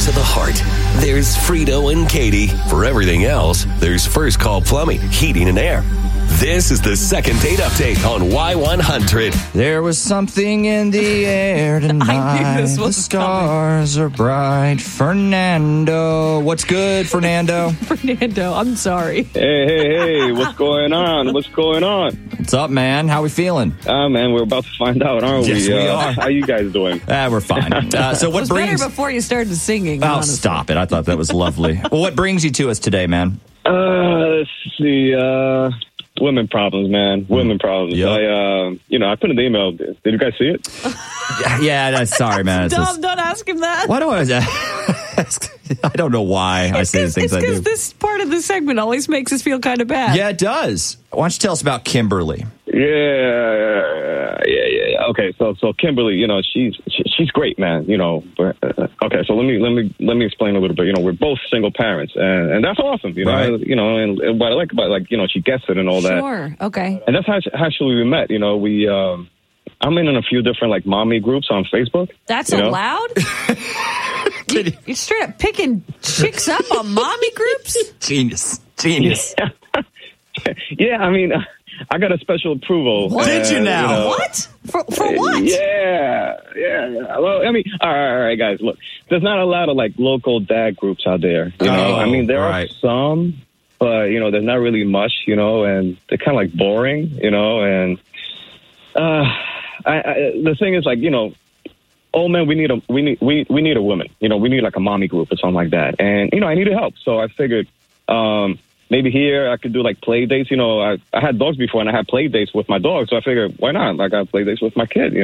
matters of the heart, there's Frito and Katie. For everything else, there's First Call Plumbing, Heating and Air. This is the second date update on Y100. There was something in the air tonight. I knew this was the stars are bright. Fernando. What's good, Fernando? Fernando, I'm sorry. Hey, what's going on? What's going on? What's up, man? How we feeling? Man, we're about to find out, aren't we? Yes, we are. How you guys doing? We're fine. So what It was brings... better before you started singing. Oh, honestly. stop it. I thought that was lovely. Well, what brings you to us today, man? Let's see. Women problems, man. Women problems. Yep. I put in the email. Did you guys see it? Yeah, sorry, man. It's Dom, just- don't ask him that. Why do I ask? I don't know why I say the things I do. It's because this part of the segment always makes us feel kind of bad. Yeah, it does. Why don't you tell us about Kimberly? Yeah. Okay, so Kimberly, she's great, man. Okay, so let me explain a little bit. We're both single parents, and that's awesome. Right. And what I like about she gets it and all that. Sure. Okay. And that's how actually we met. I'm in a few different mommy groups on Facebook. That's allowed? You're straight up picking chicks up on mommy groups? Genius. Yeah, I mean, I got a special approval. What? Did you now? What? For what? Yeah. Well, I mean, all right, guys, look, there's not a lot of local dad groups out there. I mean, there are some, but there's not really much. And they're kind of boring. And the thing is, oh man, we need a woman. We need a mommy group or something like that. And I needed help, so I figured maybe here I could do play dates. I had dogs before and I had play dates with my dog, so I figured why not? I got play dates with my kid.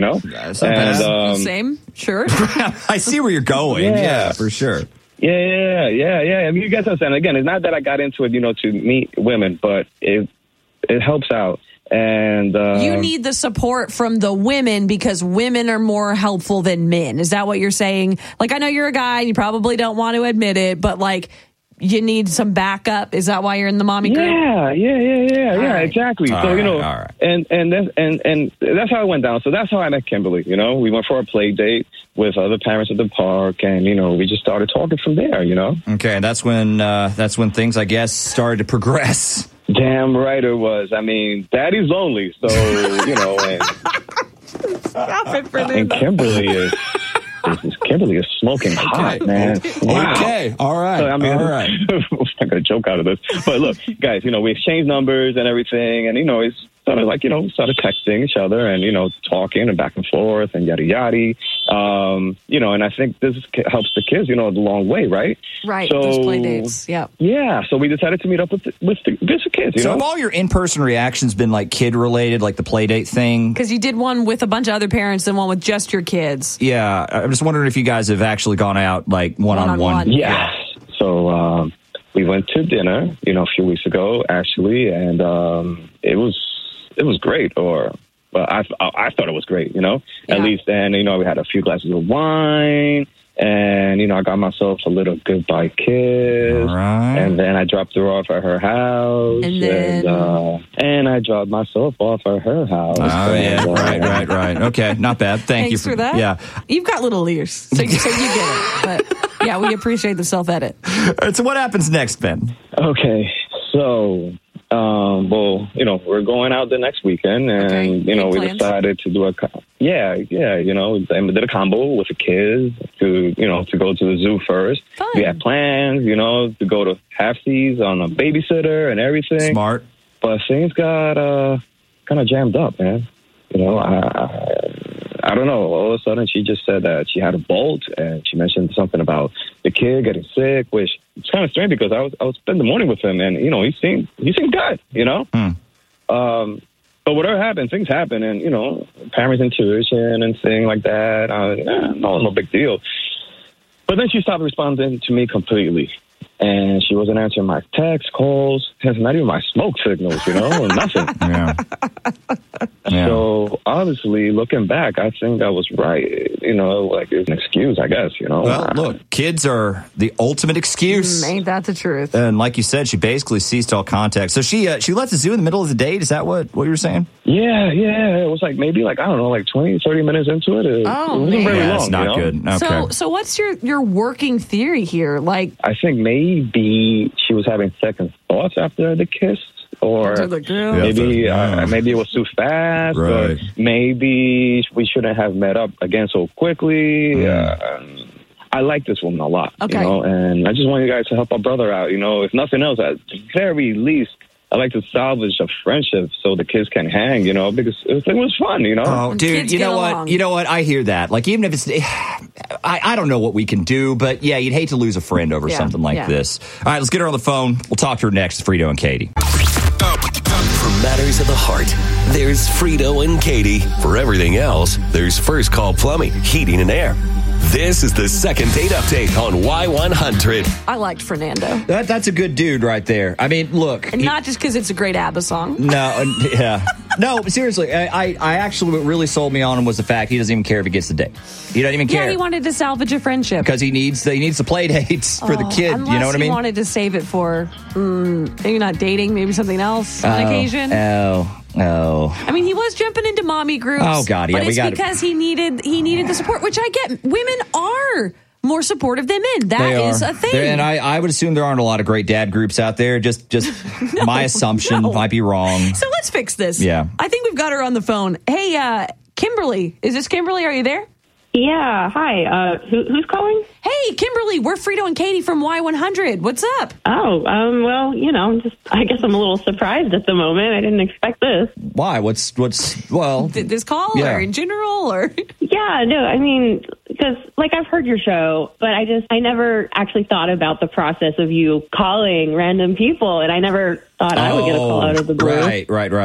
Same, sure. I see where you're going. Yeah, for sure. Yeah. I mean, you guys understand. Again, it's not that I got into it, to meet women, but it helps out. And you need the support from the women because women are more helpful than men. Is that what you're saying? I know you're a guy and you probably don't want to admit it, but you need some backup. Is that why you're in the mommy group? Yeah, right. exactly. All so right. and that's how it went down. So that's how I met Kimberly. We went for a play date with other parents at the park, and we just started talking from there. Okay, and that's when things, I guess, started to progress. Damn right it was. I mean, Daddy's lonely, so and Stop it, Fernando. and Kimberly is smoking hot, man. Wow. Okay, all right. So, I mean, all right. I'm gonna joke out of this, but look, guys, we exchanged numbers and everything, and it's sort of started texting each other and talking and back and forth and yada yada. And I think this helps the kids, the long way, right? Right. So, those play dates. Yeah. Yeah. So we decided to meet up with the kids. So have all your in-person reactions been kid related, the play date thing? Because you did one with a bunch of other parents and one with just your kids. Yeah, I'm just wondering if you guys have actually gone out one-on-one. Yes. So we went to dinner, a few weeks ago, actually, and it was great. Well, I thought it was great, at least. And, we had a few glasses of wine and, I got myself a little goodbye kiss. All right. And then I dropped her off at her house. And then... And I dropped myself off at her house. Oh, yeah. Right. Okay, not bad. Thank you for that. Yeah. You've got little ears, so you get it. But, yeah, we appreciate the self-edit. All right, so what happens next, Ben? Okay, so... we're going out the next weekend, and we decided to do we did a combo with the kids to go to the zoo first. Fun. We had plans, to go to Half-Seas on a babysitter and everything. Smart. But things got kind of jammed up, man. I don't know. All of a sudden, she just said that she had a bolt, and she mentioned something about the kid getting sick, which it's kind of strange because I was spending the morning with him, and he seemed good, But whatever happened, things happen, and parents' intuition and things like that. No big deal. But then she stopped responding to me completely. And she wasn't answering my texts, calls, not even my smoke signals, nothing. Yeah. So obviously, looking back, I think I was right. It's an excuse, I guess. Well, look, kids are the ultimate excuse. Ain't that the truth? And like you said, she basically ceased all contact. So she left the zoo in the middle of the date. Is that what you were saying? Yeah. It was maybe 20, 30 minutes into it. It wasn't very long. That's not good. Okay. So what's your working theory here? I think maybe she was having second thoughts after the kiss, or maybe it was too fast, right. or maybe we shouldn't have met up again so quickly. I like this woman a lot, and I just want you guys to help our brother out. If nothing else, at the very least, I like to salvage a friendship so the kids can hang, because it was fun, Oh, dude, you know what? Along. You know what? I hear that. Even if it's, I don't know what we can do, but yeah, you'd hate to lose a friend over something like this. All right, let's get her on the phone. We'll talk to her next. Frito and Katie. For matters of the heart, there's Frito and Katie. For everything else, there's First Call Plumbing, Heating and Air. This is the second date update on Y100. I liked Fernando. That's a good dude right there. I mean, look. And not just because it's a great ABBA song. No, yeah. No, seriously, I actually, what really sold me on him was the fact he doesn't even care if he gets the date. He doesn't even care. Yeah, he wanted to salvage a friendship. Because he needs the play dates for the kid. Unless You know what I mean? he wanted to save it for maybe not dating, maybe something else on occasion. Oh. I mean, he was jumping into mommy groups. Oh, God, yeah. But it's because he needed the support, which I get. Women are more supportive than men. That is a thing. And I would assume there aren't a lot of great dad groups out there. Just my assumption might be wrong. So let's fix this. Yeah. I think we've got her on the phone. Hey, Kimberly. Is this Kimberly? Are you there? Yeah, hi. Who's calling? Hey, Kimberly, we're Frito and Katie from Y100. What's up? Oh, well, I guess I'm a little surprised at the moment. I didn't expect this. Why? What's This call or in general or? Yeah, no, I mean, because I've heard your show, but I never actually thought about the process of you calling random people, and I never thought I would get a call out of the blue. Right.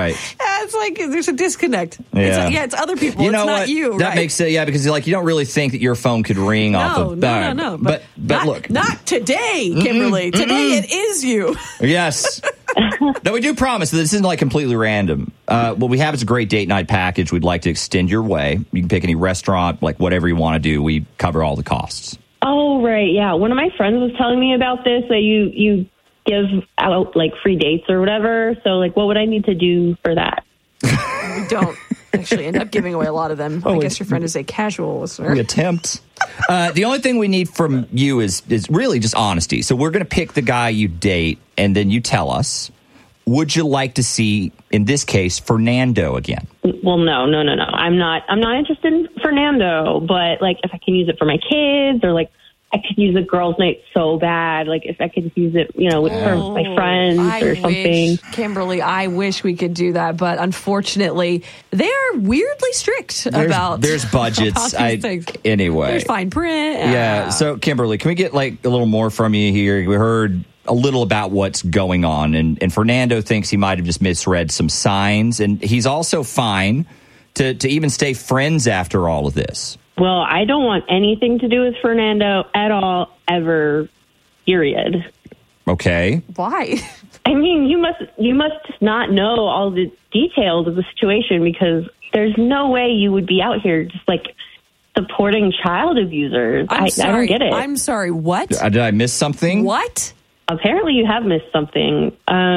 It's like there's a disconnect. Yeah. It's other people. You know it's what? not you. That right? makes sense. Yeah, because you don't really think that your phone could ring off of. No. But look, not today, Kimberly. Today it is you. Yes. No, we do promise that this isn't completely random. What we have is a great date night package we'd like to extend your way. You can pick any restaurant, whatever you want to do. We cover all the costs. Oh, right. Yeah. One of my friends was telling me about this, that you give out free dates or whatever. So what would I need to do for that? We don't actually end up giving away a lot of them. I guess your friend is a casual listener. We attempt. The only thing we need from you is really just honesty. So we're going to pick the guy you date, and then you tell us, would you like to see, in this case, Fernando again? Well, no. I'm not interested in Fernando, but if I can use it for my kids, or I could use a girls' night so bad. If I could use it, for my friends or something. Kimberly, I wish we could do that, but unfortunately, they are weirdly strict about. There's budgets. about these things. Anyway, there's fine print. Yeah. So, Kimberly, can we get a little more from you here? We heard a little about what's going on, and Fernando thinks he might have just misread some signs, and he's also fine to even stay friends after all of this. Well, I don't want anything to do with Fernando at all, ever, period. Okay. Why? I mean, you must not know all the details of the situation, because there's no way you would be out here just supporting child abusers. I don't get it. I'm sorry, what? Did I miss something? What? Apparently you have missed something.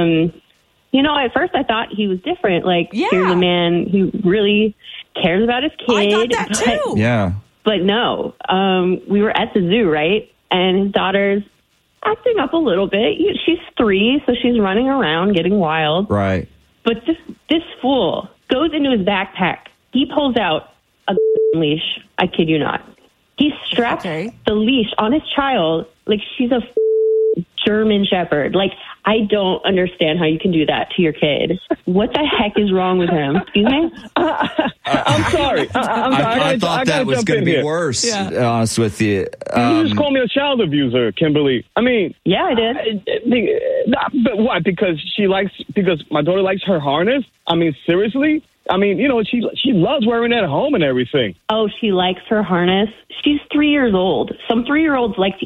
At first I thought he was different. Here's a man who really cares about his kid. I thought that too. Yeah. But no, we were at the zoo, right? And his daughter's acting up a little bit. She's 3, so she's running around, getting wild. Right. But this fool goes into his backpack. He pulls out a leash. I kid you not. He straps the leash on his child like she's a German Shepherd. I don't understand how you can do that to your kid. What the heck is wrong with him? Excuse me? I'm sorry. I thought that was going to be worse, honest with you. You just called me a child abuser, Kimberly. I mean... Yeah, I did. But what? Because my daughter likes her harness? I mean, seriously? I mean, she loves wearing it at home and everything. Oh, she likes her harness? She's 3 years old. Some 3-year-olds like to eat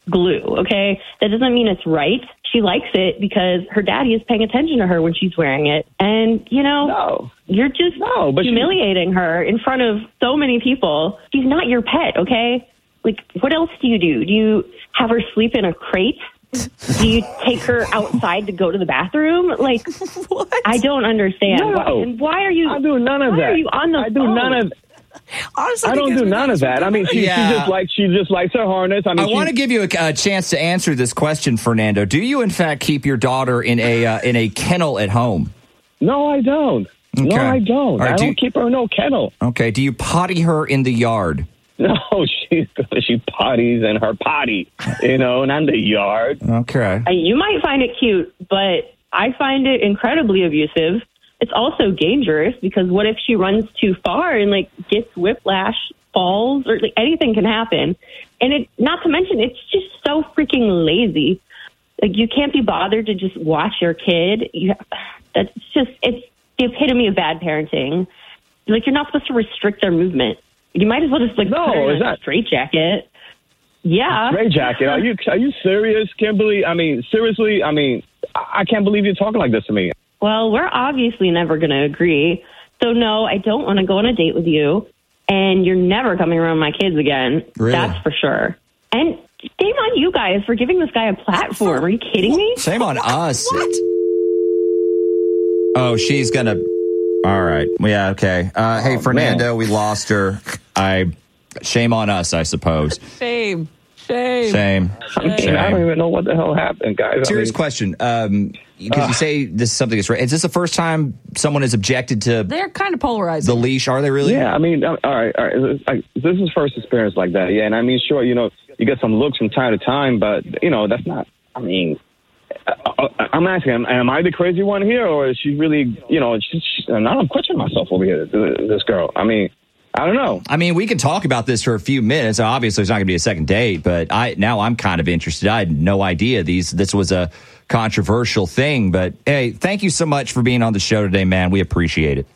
glue, okay? That doesn't mean it's right. She likes it because her daddy is paying attention to her when she's wearing it. And, you're just humiliating her in front of so many people. She's not your pet, okay? Like, what else do? Do you have her sleep in a crate? Do you take her outside to go to the bathroom? Like, what? I don't understand. No. Why are you? I do none of that. Why are you on the I do phone? none of. Honestly, I don't do none of that. I mean, she just likes her harness. I mean, I want to give you a chance to answer this question, Fernando. Do you, in fact, keep your daughter in a kennel at home? No, I don't. Okay. No, I don't. Right, I don't keep her in no kennel. Okay. Do you potty her in the yard? No, she potties in her potty, not in the yard. Okay. You might find it cute, but I find it incredibly abusive. It's also dangerous because what if she runs too far and gets whiplash, falls, or anything can happen. And not to mention, it's just so freaking lazy. Like, you can't be bothered to just watch your kid. It's the epitome of bad parenting. Like, you're not supposed to restrict their movement. You might as well just put her in a straitjacket. Yeah. Straitjacket? Are you serious, Kimberly? I mean, seriously? I mean, I can't believe you're talking like this to me. Well, we're obviously never going to agree. So, no, I don't want to go on a date with you. And you're never coming around my kids again. Really? That's for sure. And shame on you guys for giving this guy a platform. Are you kidding me? Shame on us. What? Oh, she's going to... All right. Yeah, okay. Hey, Fernando, we lost her. Shame on us, I suppose. Shame. I don't even know what the hell happened, guys. Serious question. Because you say this is something that's right. Is this the first time someone has objected to They're kind of polarizing. the leash? Are they really? Yeah, I mean, all right. This is first experience like that. Yeah, and I mean, sure, you get some looks from time to time, but, that's not, I mean... I'm asking, am I the crazy one here, or is she really, I'm questioning myself over here, this girl. I mean, I don't know. I mean, we can talk about this for a few minutes. Obviously, there's not going to be a second date, but now I'm kind of interested. I had no idea this was a controversial thing, but hey, thank you so much for being on the show today, man. We appreciate it.